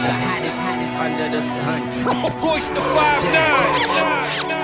the hottest under the sun. Of course, the 5'9".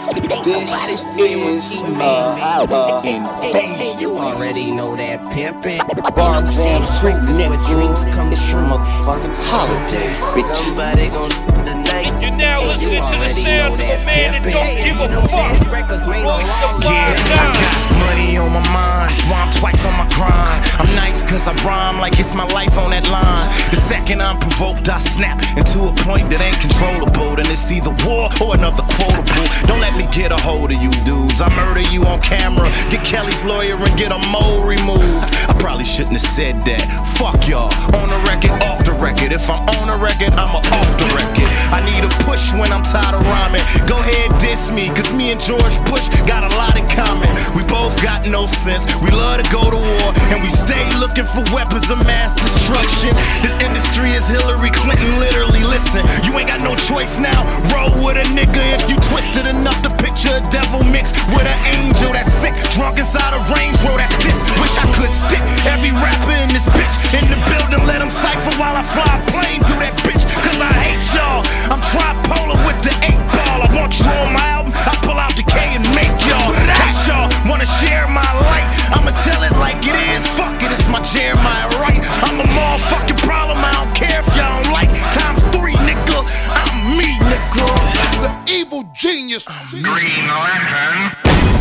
This is invasion. You already know that pimpin'. Barbs and two niggas. It's a motherfucking holiday, bitch. Somebody gon' do the night. You're now listening to the sounds of a man that don't give a fuck. Royce the 5'9". I got money on my mind, so I'm twice on my grind. I'm nice cause I rhyme like it's my life on that line. The second I'm provoked, I snap into a point that ain't controllable. Then it's either war or another quotable. Don't let me get a hold of you dudes. I murder you on camera, get Kelly's lawyer and get a mole removed. I probably shouldn't have said that. Fuck y'all, on the record, off the record. If I'm on the record, I'm off the record. I need a push when I'm tired of rhyming. Go ahead, diss me, cause me and George Bush got a lot in common. We both got no sense, we love to go to war, and we stay looking for weapons of mass destruction. This industry is Hillary Clinton, literally. Listen, you ain't got no choice now. Roll with a nigga if you twisted enough to picture a devil mixed with an angel that's sick, drunk inside a Range Rover that's this. Wish I could stick every rapper in this bitch in the building, let them cypher while I fly a plane through that bitch, cause I hate y'all. I'm tripolar with the 8-ball. I want you on my album, I pull out the K and make y'all. Case y'all wanna share my light, I'ma tell it like it is. Fuck it, it's my Jeremiah Wright. I'm a motherfucking problem, I don't care if y'all don't like. ×3, nigga, I'm me, nigga. The evil genius. Green Lantern.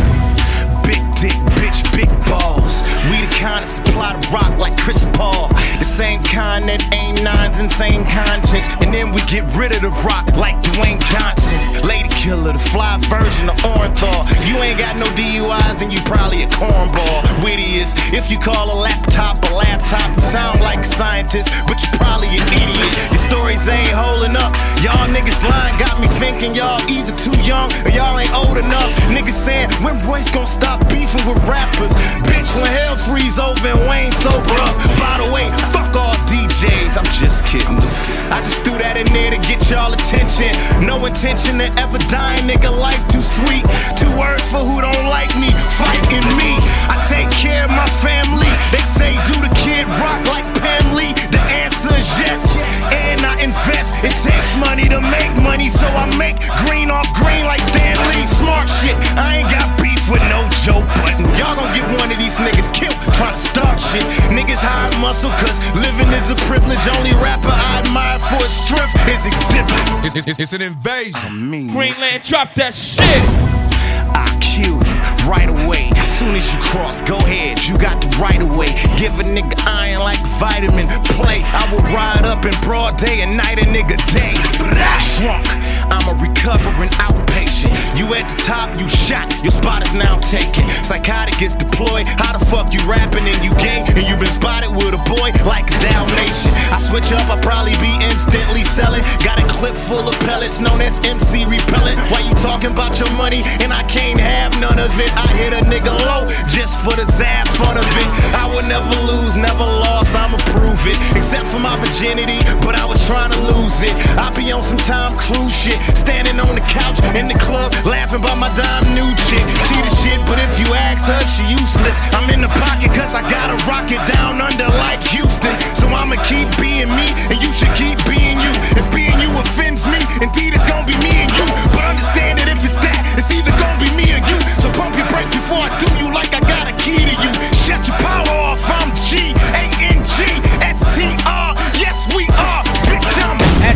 Big dick, bitch, big balls. We the kind that supply the rock like Chris Paul. The same kind that aim nines and same conscience. And then we get rid of the rock like Dwayne Johnson. Lady killer, the fly version of Orenthal. You ain't got no DUIs, then you probably a cornball. Wittiest, if you call a laptop, you sound like a scientist, but you probably an idiot. Your stories ain't holding up. Y'all niggas lying got me thinking y'all either too young or y'all ain't old enough. Niggas saying, when Royce gon' stop beefing with rappers? Bitch, when hell freeze over and Wayne sober up. By the way, fuck all DJs, I'm just kidding. I just threw that in there to get y'all attention. No intention to ever die, nigga, life too sweet. 2 words for who don't like me, fighting me. I take care of my family. They say do the kid rock like Pam Lee. The answer is yes, and I invest. It takes money to make money, so I make green off green like Stan Lee. Smart shit, I ain't got beef with no Joe Button. Y'all gon' get one of these niggas killed trying to start shit. Niggas hide muscle cause living is a privilege. Only rapper I admire for his strength is Exhibit. It's an invasion. I'm mean. Greenland, drop that shit. I kill you right away. Soon as you cross, go ahead, you got the right of way. Give a nigga iron like vitamin play. I will ride up in broad day and night a nigga day. Drunk, I'm a recovering outpatient. You at the top, you shot, your spot is now taken. Psychotic gets deployed. How the fuck you rapping and you gay and you been spotted with a boy like a Dalmatian? I switch up, I'll probably be instantly selling. Got a clip full of pellets known as MC Repellent. Why you talking about your money and I can't have none of it? I hit a nigga low just for the zap fun of it. I will never lose, never lost, I'ma prove it. Except for my virginity, but I was trying to lose it. I be on some Tom Cruise shit, standing on the couch in the club, laughing about my dime new chick. She the shit, but if you ask her, she useless. I'm in the pocket cause I gotta rock it down under like Houston. So I'ma keep being me, and you should keep